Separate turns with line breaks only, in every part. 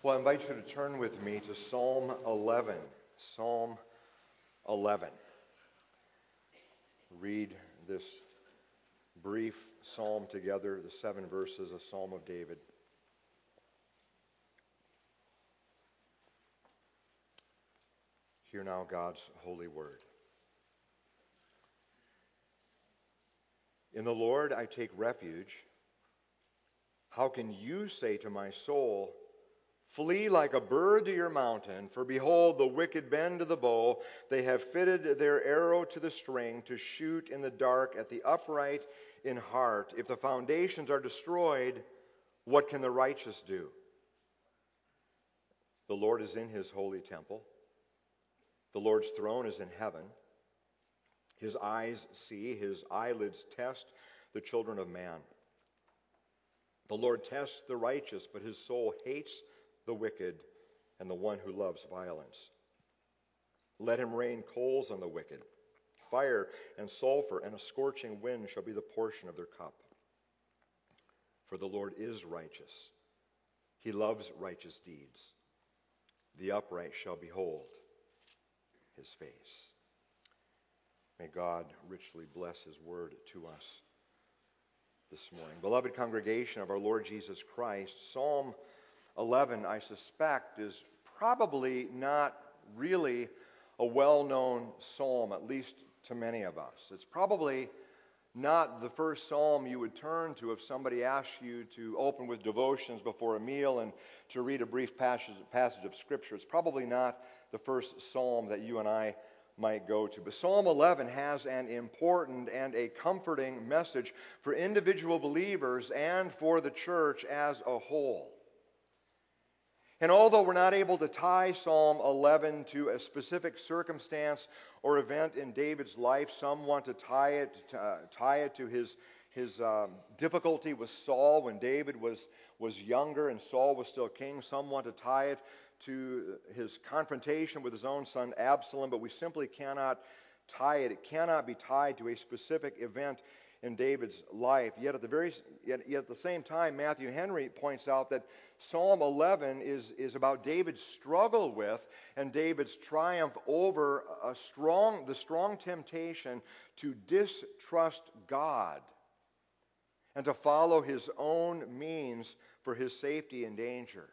Well, I invite you to turn with me to Psalm 11. Psalm 11. Read this brief psalm together, the 7 verses, a psalm of David. Hear now God's holy word. In the Lord I take refuge. How can you say to my soul, flee like a bird to your mountain? For behold, the wicked bend to the bow. They have fitted their arrow to the string to shoot in the dark at the upright in heart. If the foundations are destroyed, what can the righteous do? The Lord is in his holy temple. The Lord's throne is in heaven. His eyes see, his eyelids test the children of man. The Lord tests the righteous, but his soul hates the wicked and the one who loves violence. Let him rain coals on the wicked. Fire and sulfur and a scorching wind shall be the portion of their cup. For the Lord is righteous. He loves righteous deeds. The upright shall behold his face. May God richly bless his word to us this morning. Beloved congregation of our Lord Jesus Christ, Psalm 11, I suspect, is probably not really a well-known psalm, at least to many of us. It's probably not the first psalm you would turn to if somebody asked you to open with devotions before a meal and to read a brief passage of Scripture. It's probably not the first psalm that you and I might go to. But Psalm 11 has an important and a comforting message for individual believers and for the church as a whole. And although we're not able to tie Psalm 11 to a specific circumstance or event in David's life, some want to tie it to his difficulty with Saul when David was younger and Saul was still king. Some want to tie it to his confrontation with his own son Absalom, but we simply cannot tie it. It cannot be tied to a specific event in David's life. Yet at the same time, Matthew Henry points out that Psalm 11 is about David's struggle with and David's triumph over the strong temptation to distrust God and to follow his own means for his safety and danger.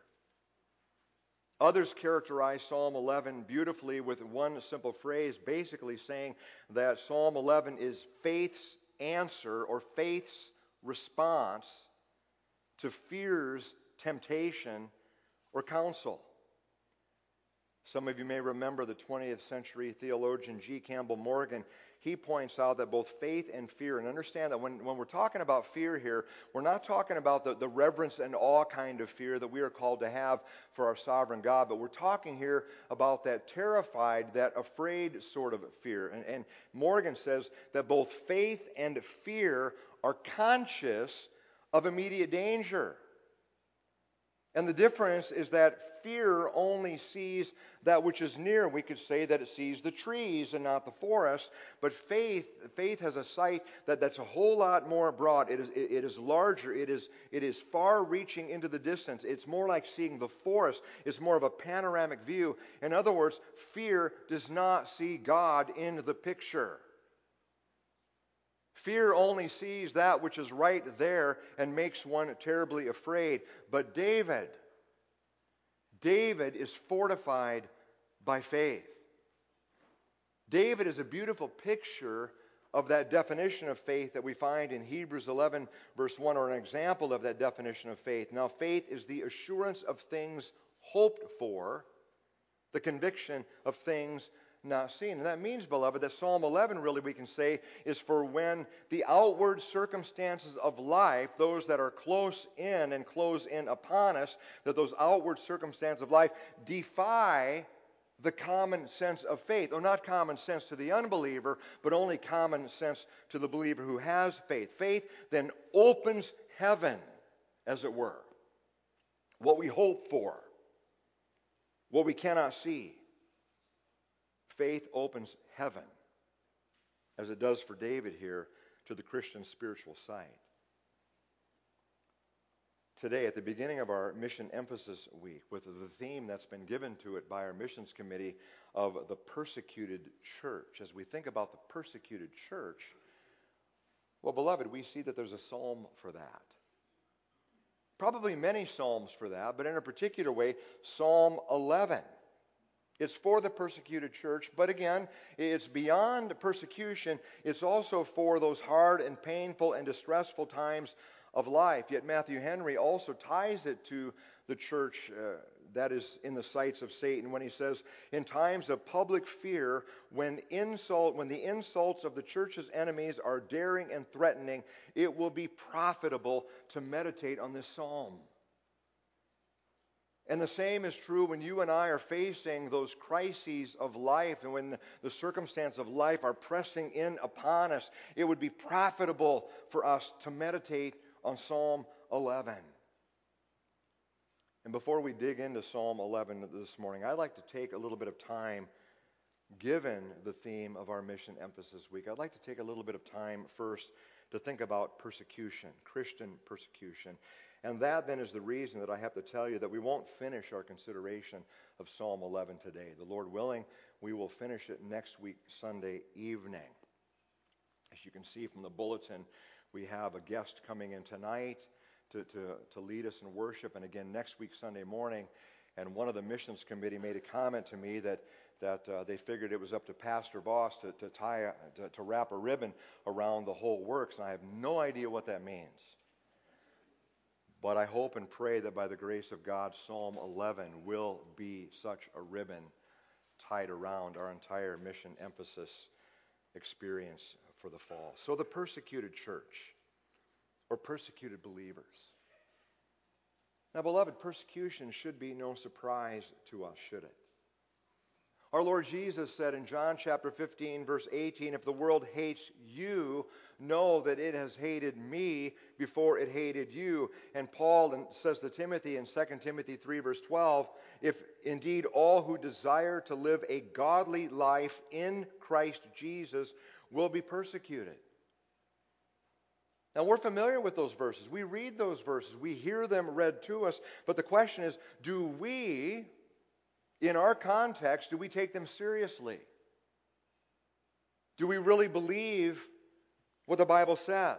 Others characterize Psalm 11 beautifully with one simple phrase, basically saying that Psalm 11 is faith's answer or faith's response to fear's temptation or counsel. Some of you may remember the 20th century theologian G. Campbell Morgan. He points out that both faith and fear, and understand that when we're talking about fear here, we're not talking about the reverence and awe kind of fear that we are called to have for our sovereign God, but we're talking here about that terrified, that afraid sort of fear. And Morgan says that both faith and fear are conscious of immediate danger. And the difference is that fear only sees that which is near. We could say that it sees the trees and not the forest. But faith has a sight that's a whole lot more broad. It is larger. It is far-reaching into the distance. It's more like seeing the forest. It's more of a panoramic view. In other words, fear does not see God in the picture. Fear only sees that which is right there and makes one terribly afraid. But David is fortified by faith. David is a beautiful picture of that definition of faith that we find in Hebrews 11 verse 1, or an example of that definition of faith. Now, faith is the assurance of things hoped for, the conviction of things not seen. And that means, beloved, that Psalm 11, really, we can say, is for when the outward circumstances of life, those that are close in and close in upon us, that those outward circumstances of life defy the common sense of faith. Or not common sense to the unbeliever, but only common sense to the believer who has faith. Faith then opens heaven, as it were. What we hope for, what we cannot see. Faith opens heaven, as it does for David here, to the Christian spiritual sight. today at the beginning of our Mission Emphasis Week with the theme that's been given to it by our missions committee of the persecuted church. As we think about the persecuted church, well, beloved, we see that there's a psalm for that. Probably many psalms for that, but in a particular way, Psalm 11. It's for the persecuted church, but again, it's beyond persecution. It's also for those hard and painful and distressful times of life. Yet Matthew Henry also ties it to the church that is in the sights of Satan when he says, in times of public fear, when the insults of the church's enemies are daring and threatening, it will be profitable to meditate on this psalm. And the same is true when you and I are facing those crises of life and when the circumstances of life are pressing in upon us. It would be profitable for us to meditate on Psalm 11. And before we dig into Psalm 11 this morning, I'd like to take a little bit of time, given the theme of our Mission Emphasis Week, I'd like to take a little bit of time first to think about persecution, Christian persecution. And that then is the reason that I have to tell you that we won't finish our consideration of Psalm 11 today. The Lord willing, we will finish it next week, Sunday evening. As you can see from the bulletin, we have a guest coming in tonight to lead us in worship, and again next week, Sunday morning. And one of the missions committee made a comment to me that they figured it was up to Pastor Boss to wrap a ribbon around the whole works, and I have no idea what that means. But I hope and pray that by the grace of God, Psalm 11 will be such a ribbon tied around our entire mission emphasis experience for the fall. So the persecuted church, or persecuted believers. Now, beloved, persecution should be no surprise to us, should it? Our Lord Jesus said in John chapter 15, verse 18, if the world hates you, know that it has hated me before it hated you. And Paul says to Timothy in 2 Timothy 3, verse 12, if indeed all who desire to live a godly life in Christ Jesus will be persecuted. Now, we're familiar with those verses. We read those verses. We hear them read to us. But the question is, do we, in our context, do we take them seriously? Do we really believe what the Bible says?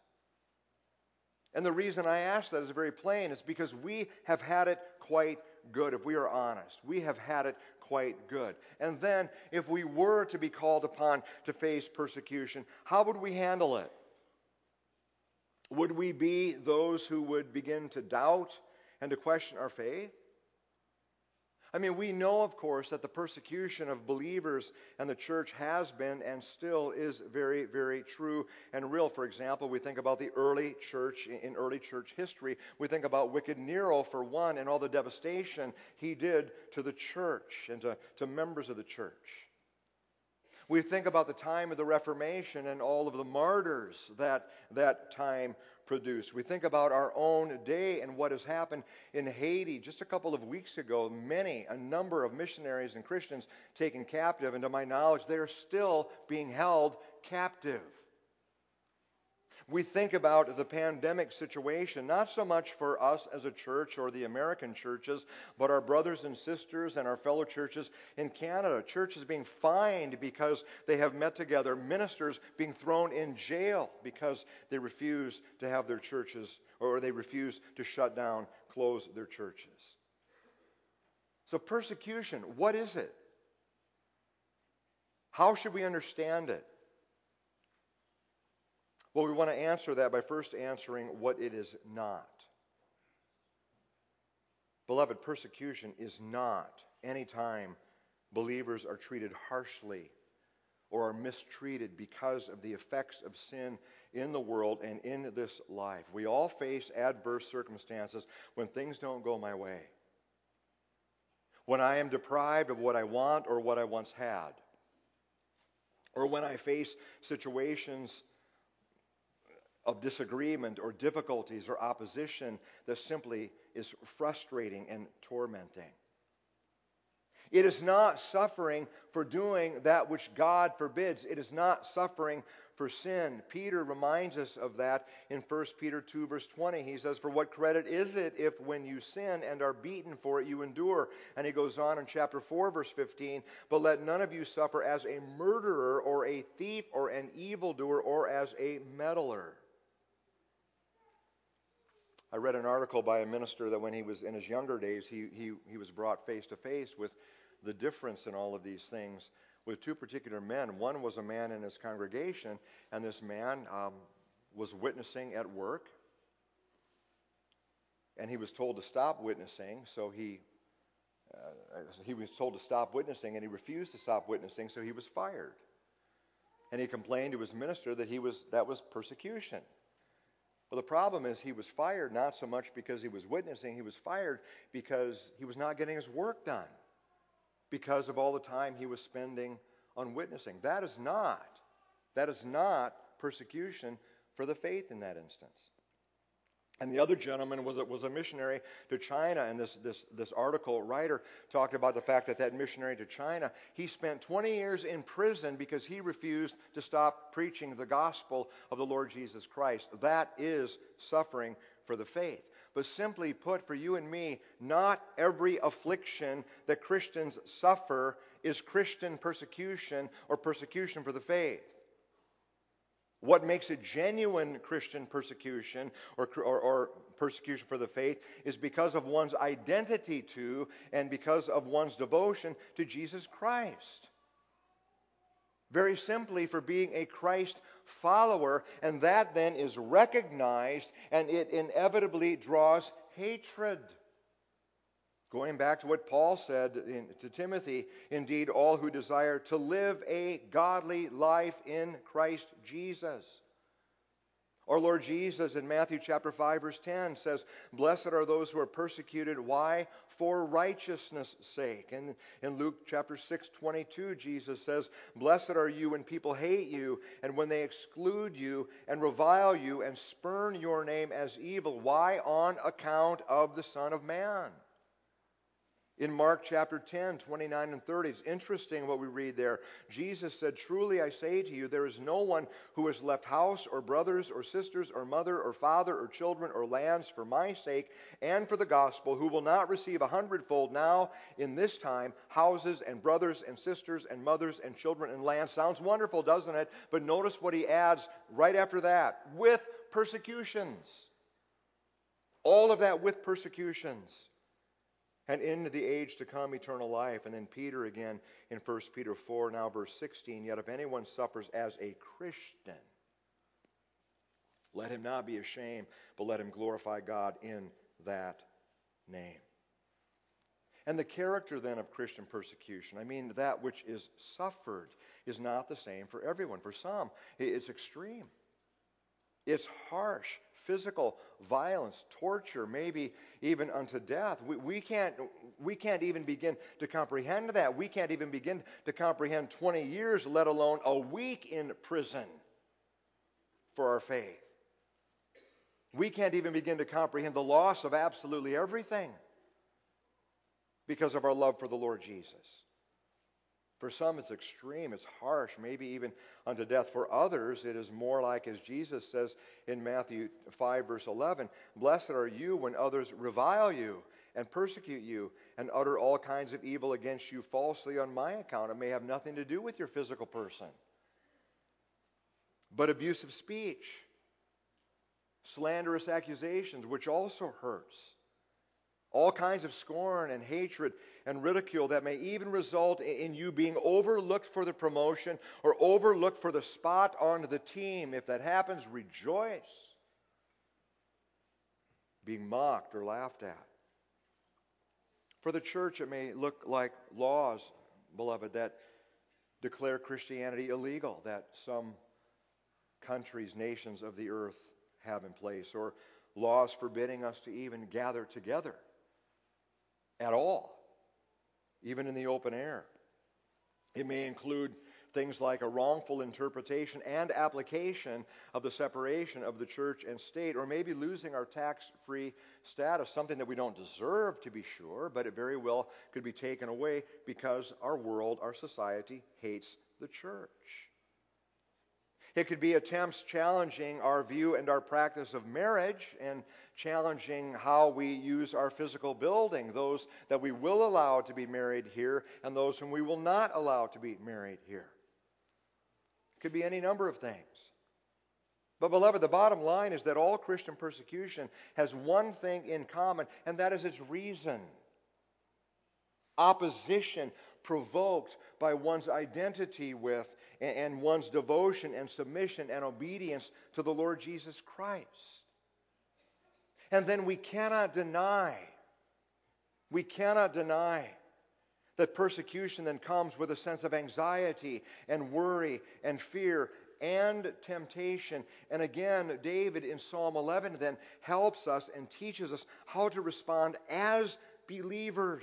And the reason I ask that is very plain. It's because we have had it quite good, if we are honest. We have had it quite good. And then, if we were to be called upon to face persecution, how would we handle it? Would we be those who would begin to doubt and to question our faith? I mean, we know, of course, that the persecution of believers and the church has been and still is very, very true and real. For example, we think about the early church, in early church history. We think about wicked Nero, for one, and all the devastation he did to the church and to members of the church. We think about the time of the Reformation and all of the martyrs that time produced. We think about our own day and what has happened in Haiti. Just a couple of weeks ago, a number of missionaries and Christians taken captive, and to my knowledge, they are still being held captive. We think about the pandemic situation, not so much for us as a church or the American churches, but our brothers and sisters and our fellow churches in Canada. Churches being fined because they have met together. Ministers being thrown in jail because they refuse to have their churches, or they refuse to shut down, close their churches. So persecution, what is it? How should we understand it? Well, we want to answer that by first answering what it is not. Beloved, persecution is not any time believers are treated harshly or are mistreated because of the effects of sin in the world and in this life. We all face adverse circumstances when things don't go my way. When I am deprived of what I want or what I once had. Or when I face situations of disagreement or difficulties or opposition that simply is frustrating and tormenting. It is not suffering for doing that which God forbids. It is not suffering for sin. Peter reminds us of that in 1 Peter 2 verse 20. He says, "For what credit is it if when you sin and are beaten for it you endure?" And he goes on in chapter 4 verse 15, "But let none of you suffer as a murderer or a thief or an evildoer or as a meddler." I read an article by a minister that when he was in his younger days, he was brought face to face with the difference in all of these things with two particular men. One was a man in his congregation, and this man was witnessing at work, and he was told to stop witnessing, so he was told to stop witnessing, and he refused to stop witnessing, so he was fired. And he complained to his minister that that was persecution. Well, the problem is he was fired not so much because he was witnessing, he was fired because he was not getting his work done, because of all the time he was spending on witnessing. That is not persecution for the faith in that instance. And the other gentleman was a missionary to China, and this article writer talked about the fact that missionary to China, he spent 20 years in prison because he refused to stop preaching the gospel of the Lord Jesus Christ. That is suffering for the faith. But simply put, for you and me, not every affliction that Christians suffer is Christian persecution or persecution for the faith. What makes a genuine Christian persecution or persecution for the faith is because of one's identity to and because of one's devotion to Jesus Christ. Very simply, for being a Christ follower, and that then is recognized, and it inevitably draws hatred. Going back to what Paul said to Timothy, "Indeed, all who desire to live a godly life in Christ Jesus." Our Lord Jesus in Matthew chapter 5 verse 10 says, "Blessed are those who are persecuted." Why? For righteousness' sake. And in Luke chapter 6:22, Jesus says, "Blessed are you when people hate you, and when they exclude you, and revile you, and spurn your name as evil." Why? On account of the Son of Man. In Mark chapter 10, 29 and 30, it's interesting what we read there. Jesus said, "Truly I say to you, there is no one who has left house or brothers or sisters or mother or father or children or lands for my sake and for the gospel who will not receive 100-fold now in this time, houses and brothers and sisters and mothers and children and lands." Sounds wonderful, doesn't it? But notice what he adds right after that. With persecutions. All of that with persecutions. And in the age to come, eternal life. And then Peter again in 1 Peter 4, now verse 16. "Yet if anyone suffers as a Christian, let him not be ashamed, but let him glorify God in that name." And the character then of Christian persecution, that which is suffered, is not the same for everyone. For some, it's extreme. It's harsh. Physical violence, torture, maybe even unto death. We can't even begin to comprehend that. We can't even begin to comprehend 20 years, let alone a week in prison for our faith. We can't even begin to comprehend the loss of absolutely everything because of our love for the Lord Jesus. For some, it's extreme, it's harsh, maybe even unto death. For others, it is more like, as Jesus says in Matthew 5, verse 11, "Blessed are you when others revile you and persecute you and utter all kinds of evil against you falsely on my account." It may have nothing to do with your physical person, but abusive speech, slanderous accusations, which also hurts. All kinds of scorn and hatred and ridicule that may even result in you being overlooked for the promotion or overlooked for the spot on the team. If that happens, rejoice. Being mocked or laughed at. For the church, it may look like laws, beloved, that declare Christianity illegal, that some countries, nations of the earth have in place, or laws forbidding us to even gather together at all, even in the open air. It may include things like a wrongful interpretation and application of the separation of the church and state, or maybe losing our tax-free status, something that we don't deserve to be sure, but it very well could be taken away because our world, our society hates the church. It could be attempts challenging our view and our practice of marriage and challenging how we use our physical building, those that we will allow to be married here and those whom we will not allow to be married here. It could be any number of things. But beloved, the bottom line is that all Christian persecution has one thing in common, and that is its reason. Opposition provoked by one's identity with and one's devotion and submission and obedience to the Lord Jesus Christ. And then we cannot deny that persecution then comes with a sense of anxiety and worry and fear and temptation. And again, David in Psalm 11 then helps us and teaches us how to respond as believers.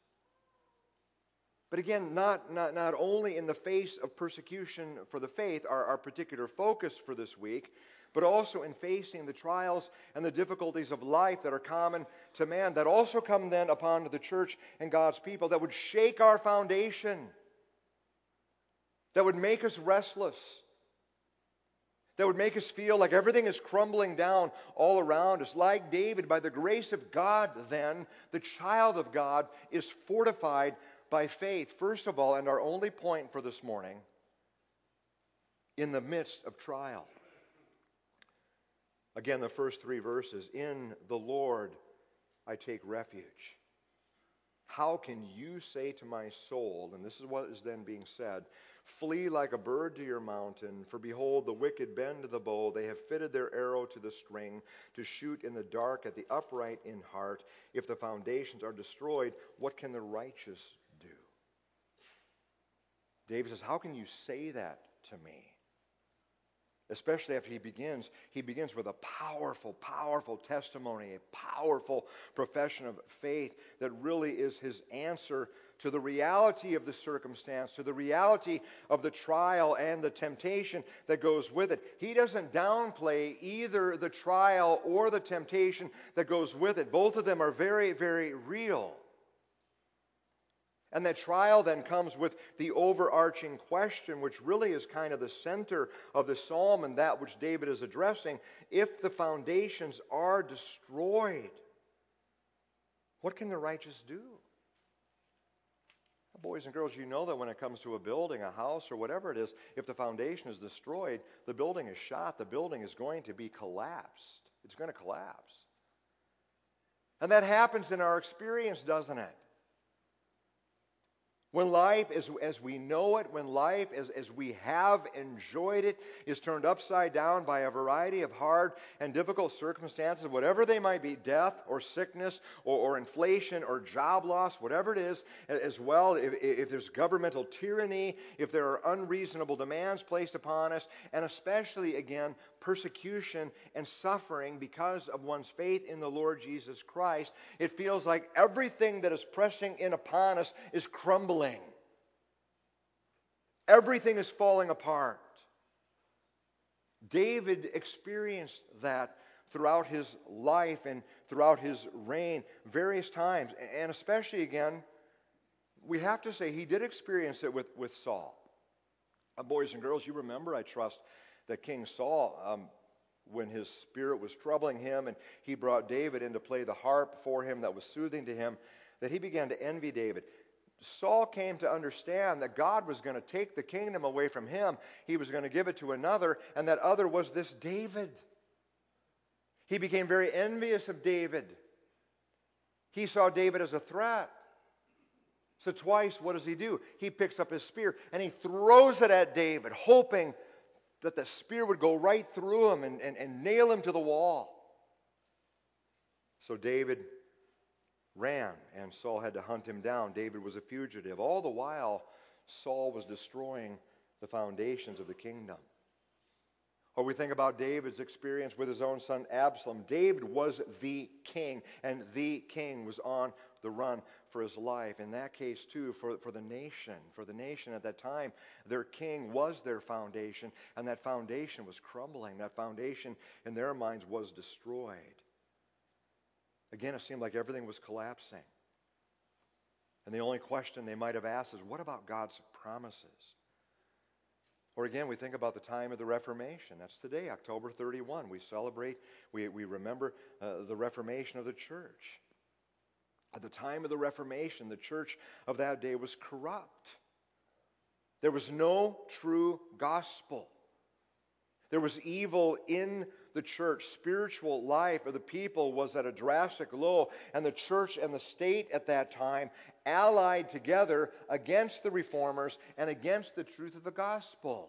But again, not only in the face of persecution for the faith, our particular focus for this week, but also in facing the trials and the difficulties of life that are common to man, that also come then upon the church and God's people, that would shake our foundation, that would make us restless, that would make us feel like everything is crumbling down all around us. Like David, by the grace of God then, the child of God is fortified by faith, first of all, and our only point for this morning, in the midst of trial. Again, the first three verses, in the Lord I take refuge. How can you say to my soul, and this is what is then being said, flee like a bird to your mountain, for behold, the wicked bend the bow, they have fitted their arrow to the string, to shoot in the dark at the upright in heart. If the foundations are destroyed, what can the righteous do? David says, how can you say that to me? Especially after he begins with a powerful, powerful testimony, a powerful profession of faith that really is his answer to the reality of the circumstance, to the reality of the trial and the temptation that goes with it. He doesn't downplay either the trial or the temptation that goes with it. Both of them are very, very real. And that trial then comes with the overarching question, which really is kind of the center of the psalm and that which David is addressing. If the foundations are destroyed, what can the righteous do? Boys and girls, you know that when it comes to a building, a house, or whatever it is, if the foundation is destroyed, the building is shot, the building is going to be collapsed. It's going to collapse. And that happens in our experience, doesn't it? When life, as we know it, when life, as we have enjoyed it, is turned upside down by a variety of hard and difficult circumstances, whatever they might be, death or sickness or inflation or job loss, whatever it is, as well, if there's governmental tyranny, if there are unreasonable demands placed upon us, and especially, again, persecution and suffering because of one's faith in the Lord Jesus Christ, it feels like everything that is pressing in upon us is crumbling. Everything is falling apart. David experienced that throughout his life and throughout his reign various times. And especially, again, we have to say he did experience it with Saul. Boys and girls, you remember, I trust, that King Saul, when his spirit was troubling him and he brought David in to play the harp for him that was soothing to him, that he began to envy David. Saul came to understand that God was going to take the kingdom away from him. He was going to give it to another, and that other was this David. He became very envious of David. He saw David as a threat. So twice, what does he do? He picks up his spear and he throws it at David, hoping that the spear would go right through him and nail him to the wall. So David ran, and Saul had to hunt him down. David was a fugitive. All the while, Saul was destroying the foundations of the kingdom. Or we think about David's experience with his own son Absalom. David was the king, and the king was on the run for his life. In that case, too, for the nation. For the nation at that time, their king was their foundation, and that foundation was crumbling. That foundation, in their minds, was destroyed. Again, it seemed like everything was collapsing. And the only question they might have asked is, what about God's promises? Or again, we think about the time of the Reformation. That's today, October 31. We celebrate, we remember the Reformation of the church. At the time of the Reformation, the church of that day was corrupt. There was no true gospel. There was evil in the church. Spiritual life of the people was at a drastic low, and the church and the state at that time allied together against the reformers and against the truth of the gospel.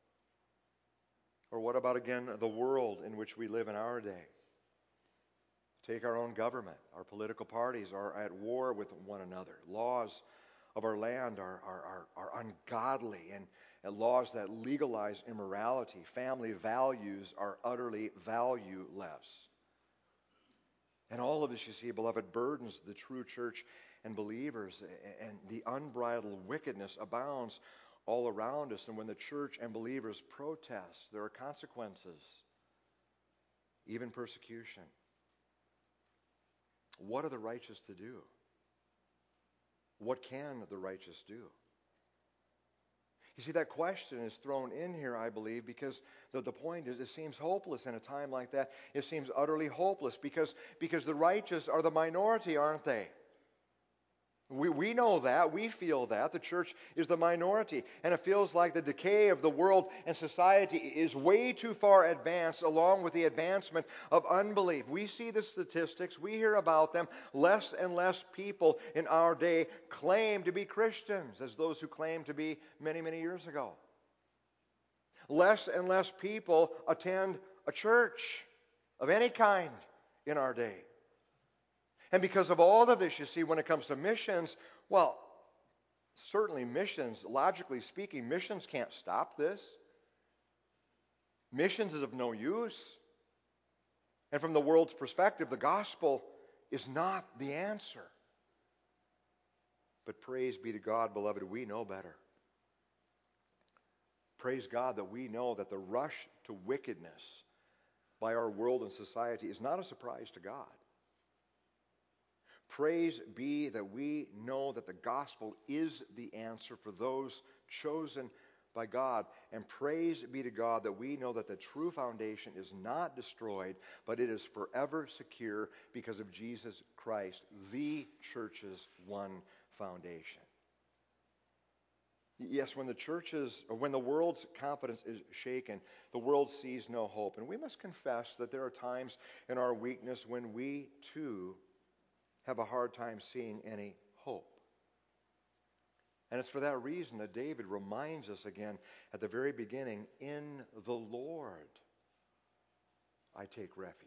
Or what about, again, the world in which we live in our day? Take our own government. Our political parties are at war with one another. Laws of our land are ungodly, and laws that legalize immorality. Family values are utterly valueless. And all of this, you see, beloved, burdens the true church and believers, and the unbridled wickedness abounds all around us. And when the church and believers protest, there are consequences, even persecution. What are the righteous to do? What can the righteous do? You see, that question is thrown in here, I believe, because the point is it seems hopeless in a time like that. It seems utterly hopeless because the righteous are the minority, aren't they? We know that. We feel that. The church is the minority. And it feels like the decay of the world and society is way too far advanced along with the advancement of unbelief. We see the statistics. We hear about them. Less and less people in our day claim to be Christians as those who claimed to be many, many years ago. Less and less people attend a church of any kind in our day. And because of all of this, you see, when it comes to missions, well, certainly missions, logically speaking, missions can't stop this. Missions is of no use. And from the world's perspective, the gospel is not the answer. But praise be to God, beloved, we know better. Praise God that we know that the rush to wickedness by our world and society is not a surprise to God. Praise be that we know that the gospel is the answer for those chosen by God. And praise be to God that we know that the true foundation is not destroyed, but it is forever secure because of Jesus Christ, the church's one foundation. Yes, when the world's confidence is shaken, the world sees no hope. And we must confess that there are times in our weakness when we too have a hard time seeing any hope. And it's for that reason that David reminds us again at the very beginning, in the Lord I take refuge.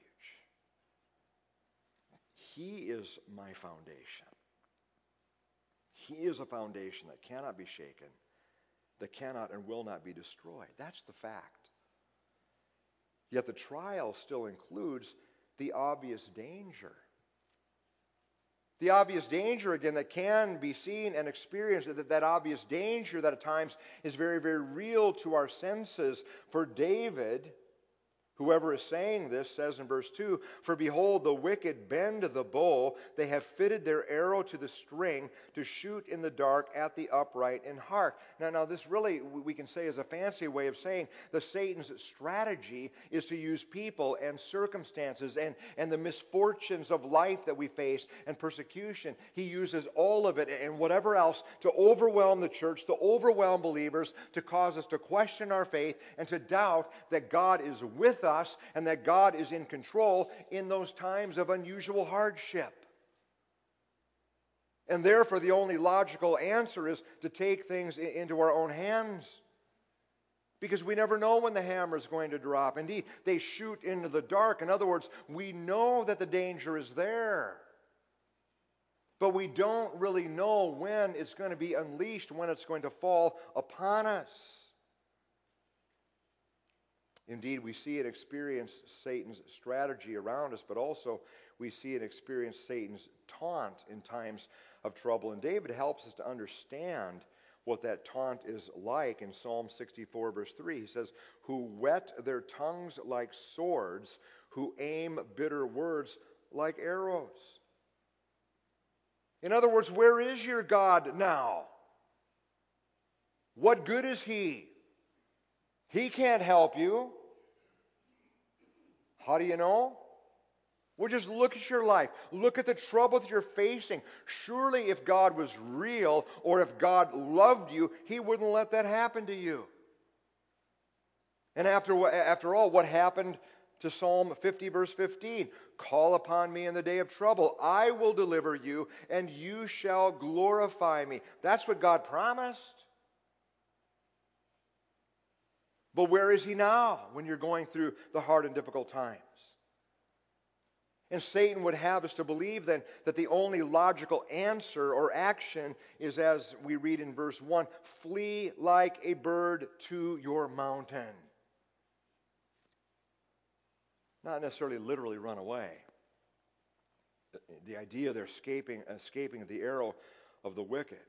He is my foundation. He is a foundation that cannot be shaken, that cannot and will not be destroyed. That's the fact. Yet the trial still includes the obvious danger. The obvious danger, again, that can be seen and experienced, that obvious danger that at times is very, very real to our senses. For David, whoever is saying this, says in verse 2, "For behold, the wicked bend the bow. They have fitted their arrow to the string to shoot in the dark at the upright in heart." Now this really, we can say, is a fancy way of saying that Satan's strategy is to use people and circumstances and the misfortunes of life that we face and persecution. He uses all of it and whatever else to overwhelm the church, to overwhelm believers, to cause us to question our faith and to doubt that God is with us and that God is in control in those times of unusual hardship. And therefore, the only logical answer is to take things into our own hands. Because we never know when the hammer is going to drop. Indeed, they shoot into the dark. In other words, we know that the danger is there. But we don't really know when it's going to be unleashed, when it's going to fall upon us. Indeed, we see and experience Satan's strategy around us, but also we see and experience Satan's taunt in times of trouble. And David helps us to understand what that taunt is like in Psalm 64, verse 3. He says, "Who whet their tongues like swords, who aim bitter words like arrows." In other words, where is your God now? What good is He? He can't help you. How do you know? Well, just look at your life. Look at the trouble that you're facing. Surely if God was real or if God loved you, He wouldn't let that happen to you. And after all, what happened to Psalm 50, verse 15? "Call upon me in the day of trouble. I will deliver you, and you shall glorify me." That's what God promised. But where is He now when you're going through the hard and difficult times? And Satan would have us to believe then that the only logical answer or action is, as we read in verse 1, "Flee like a bird to your mountain." Not necessarily literally run away. The idea they're escaping the arrow of the wicked.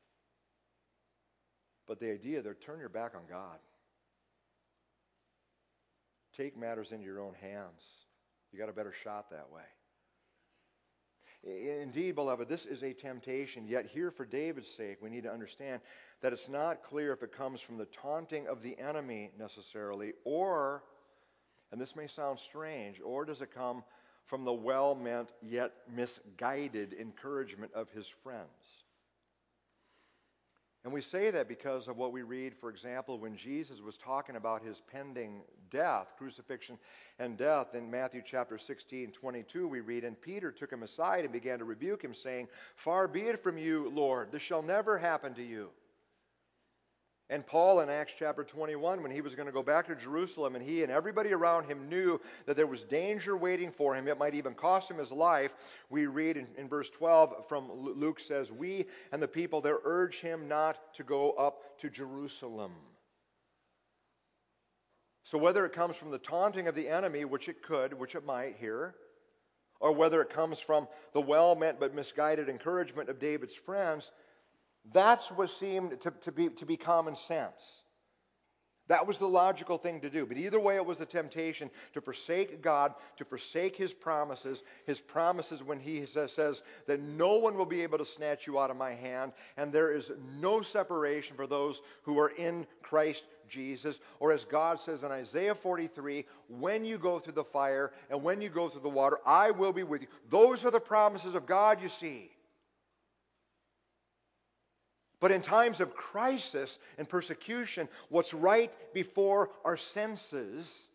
But the idea they're turn your back on God. Take matters into your own hands. You got a better shot that way. Indeed, beloved, this is a temptation. Yet here, for David's sake, we need to understand that it's not clear if it comes from the taunting of the enemy necessarily, or, and this may sound strange, or does it come from the well-meant yet misguided encouragement of his friends? And we say that because of what we read, for example, when Jesus was talking about his pending death, crucifixion and death. In Matthew chapter 16, 22, we read, "And Peter took him aside and began to rebuke him, saying, 'Far be it from you, Lord, this shall never happen to you.' And Paul in Acts chapter 21, when he was going to go back to Jerusalem, and he and everybody around him knew that there was danger waiting for him, it might even cost him his life, we read in verse 12 from Luke says, 'We and the people there urge him not to go up to Jerusalem.'" So whether it comes from the taunting of the enemy, which it could, which it might here, or whether it comes from the well-meant but misguided encouragement of David's friends, that's what seemed to be common sense. That was the logical thing to do. But either way, it was a temptation to forsake God, to forsake His promises when He says that no one will be able to snatch you out of my hand, and there is no separation for those who are in Christ Jesus. Or as God says in Isaiah 43, "When you go through the fire and when you go through the water, I will be with you." Those are the promises of God, you see. But in times of crisis and persecution, what's right before our senses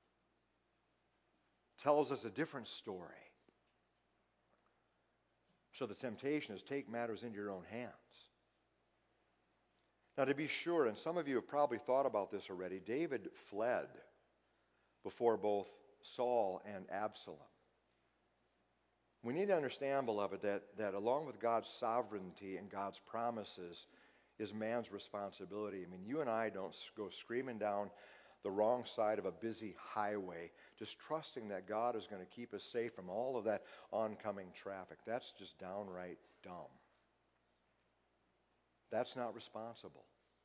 tells us a different story. So the temptation is take matters into your own hands. Now, to be sure, and some of you have probably thought about this already, David fled before both Saul and Absalom. We need to understand, beloved, that along with God's sovereignty and God's promises is man's responsibility. I mean, you and I don't go screaming down the wrong side of a busy highway just trusting that God is going to keep us safe from all of that oncoming traffic. That's just downright dumb. That's not responsible.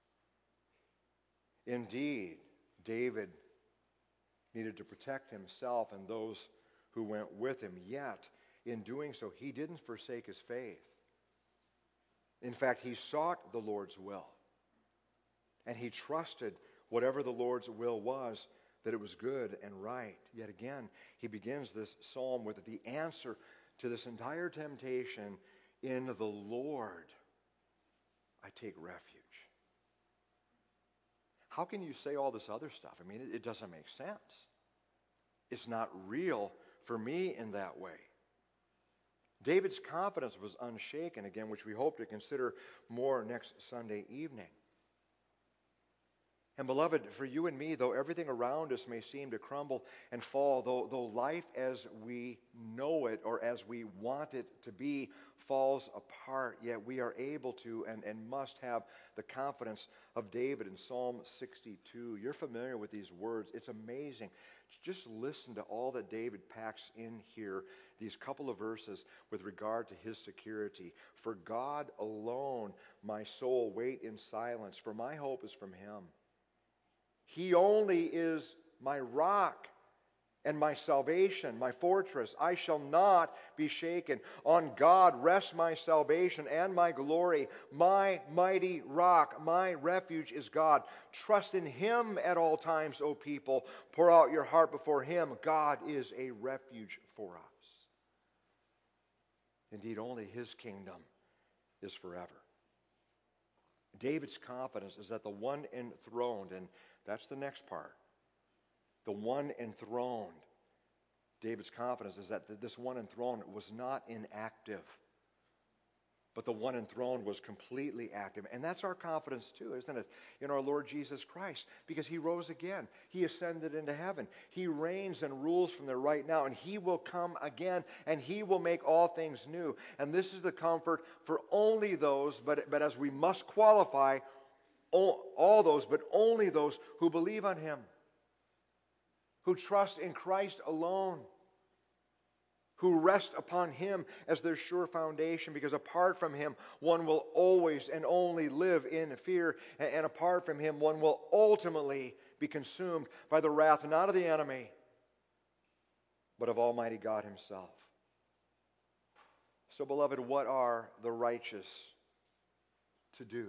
Indeed, David needed to protect himself and those who went with him, yet in doing so, he didn't forsake his faith. In fact, he sought the Lord's will. And he trusted whatever the Lord's will was, that it was good and right. Yet again, he begins this psalm with the answer to this entire temptation: "In the Lord I take refuge." How can you say all this other stuff? I mean, it doesn't make sense. It's not real for me in that way. David's confidence was unshaken, again, which we hope to consider more next Sunday evening. And beloved, for you and me, though everything around us may seem to crumble and fall, though life as we know it or as we want it to be falls apart, yet we are able to and must have the confidence of David in Psalm 62. You're familiar with these words. It's amazing. Just listen to all that David packs in here, these couple of verses with regard to his security. For God alone, my soul, wait in silence, for my hope is from him. He only is my rock and my salvation, my fortress. I shall not be shaken. On God rests my salvation and my glory. My mighty rock, my refuge is God. Trust in Him at all times, O people. Pour out your heart before Him. God is a refuge for us. Indeed, only His kingdom is forever. David's confidence is that the one enthroned, and that's the next part. The one enthroned. David's confidence is that this one enthroned was not inactive, but the one enthroned was completely active. And that's our confidence too, isn't it? In our Lord Jesus Christ. Because He rose again. He ascended into heaven. He reigns and rules from there right now. And He will come again. And He will make all things new. And this is the comfort for only those, but as we must qualify, all those, but only those who believe on Him, who trust in Christ alone, who rest upon Him as their sure foundation, because apart from Him, one will always and only live in fear, and apart from Him, one will ultimately be consumed by the wrath, not of the enemy, but of Almighty God Himself. So, beloved, what are the righteous to do?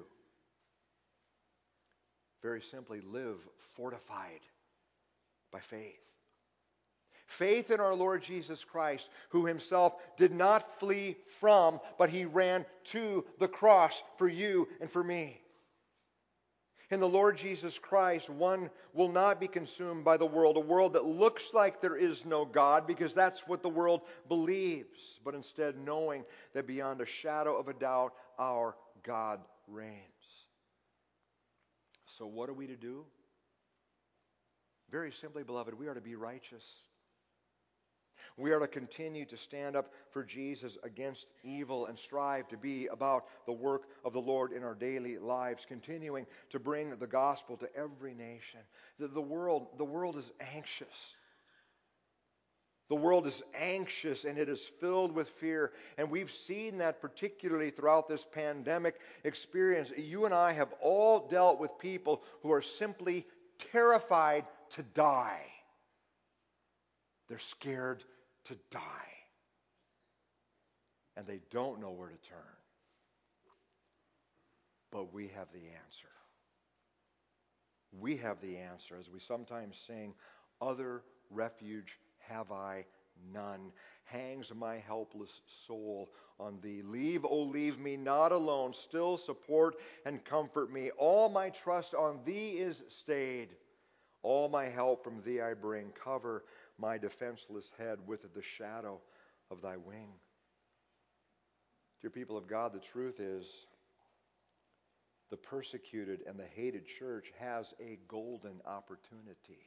Very simply, live fortified by faith. Faith in our Lord Jesus Christ, who Himself did not flee from, but He ran to the cross for you and for me. In the Lord Jesus Christ, one will not be consumed by the world, a world that looks like there is no God, because that's what the world believes, but instead knowing that beyond a shadow of a doubt, our God reigns. So what are we to do? Very simply, beloved, we are to be righteous. We are to continue to stand up for Jesus against evil and strive to be about the work of the Lord in our daily lives, continuing to bring the gospel to every nation. The world is anxious. The world is anxious and it is filled with fear. And we've seen that particularly throughout this pandemic experience. You and I have all dealt with people who are simply terrified to die. They're scared to die. And they don't know where to turn. But we have the answer. We have the answer. As we sometimes sing, other refuge have I none. Hangs my helpless soul on Thee. Leave, oh leave me not alone. Still support and comfort me. All my trust on Thee is stayed. All my help from Thee I bring. Cover my defenseless head with the shadow of Thy wing. Dear people of God, the truth is, the persecuted and the hated church has a golden opportunity.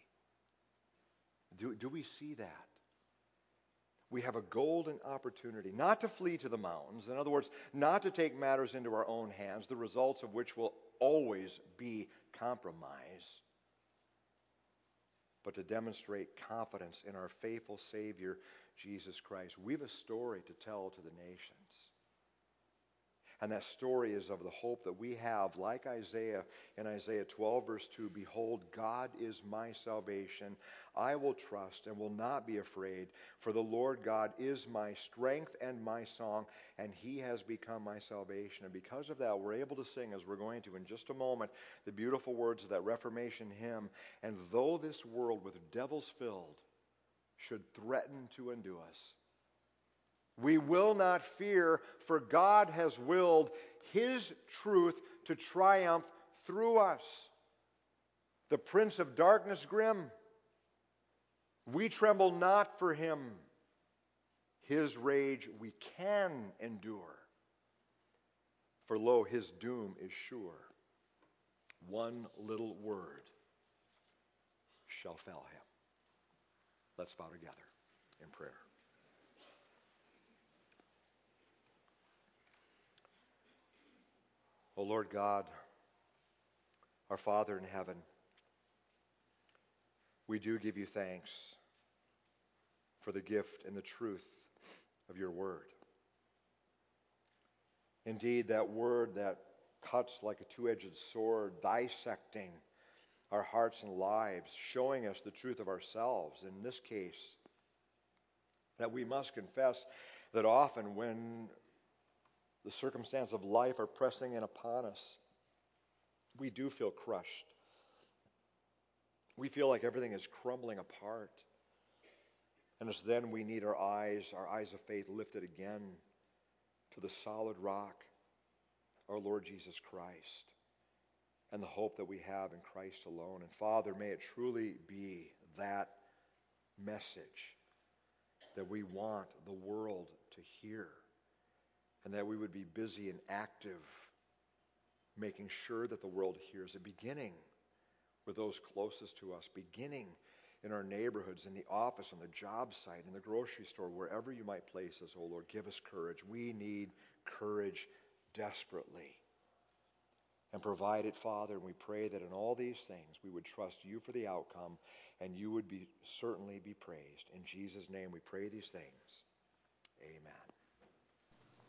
Do we see that? We have a golden opportunity not to flee to the mountains. In other words, not to take matters into our own hands, the results of which will always be compromise, but to demonstrate confidence in our faithful Savior, Jesus Christ. We have a story to tell to the nations. And that story is of the hope that we have, like Isaiah in Isaiah 12, verse 2, Behold, God is my salvation. I will trust and will not be afraid, for the Lord God is my strength and my song, and He has become my salvation. And because of that, we're able to sing, as we're going to in just a moment, the beautiful words of that Reformation hymn. And though this world with devils filled should threaten to undo us, we will not fear, for God has willed His truth to triumph through us. The prince of darkness grim, we tremble not for him. His rage we can endure, for lo, his doom is sure. one little word shall fell him. Let's bow together in prayer. O Lord God, our Father in heaven, we do give you thanks for the gift and the truth of your word. Indeed, that word that cuts like a two-edged sword, dissecting our hearts and lives, showing us the truth of ourselves. In this case, that we must confess that often when the circumstances of life are pressing in upon us, we do feel crushed. We feel like everything is crumbling apart. And it's then we need our eyes of faith lifted again to the solid rock, our Lord Jesus Christ, and the hope that we have in Christ alone. And Father, may it truly be that message that we want the world to hear, and that we would be busy and active making sure that the world hears it, beginning with those closest to us, beginning in our neighborhoods, in the office, on the job site, in the grocery store, wherever you might place us, oh Lord. Give us courage. We need courage desperately. And provide it, Father, and we pray that in all these things we would trust you for the outcome, and you would certainly be praised. In Jesus' name we pray these things. Amen.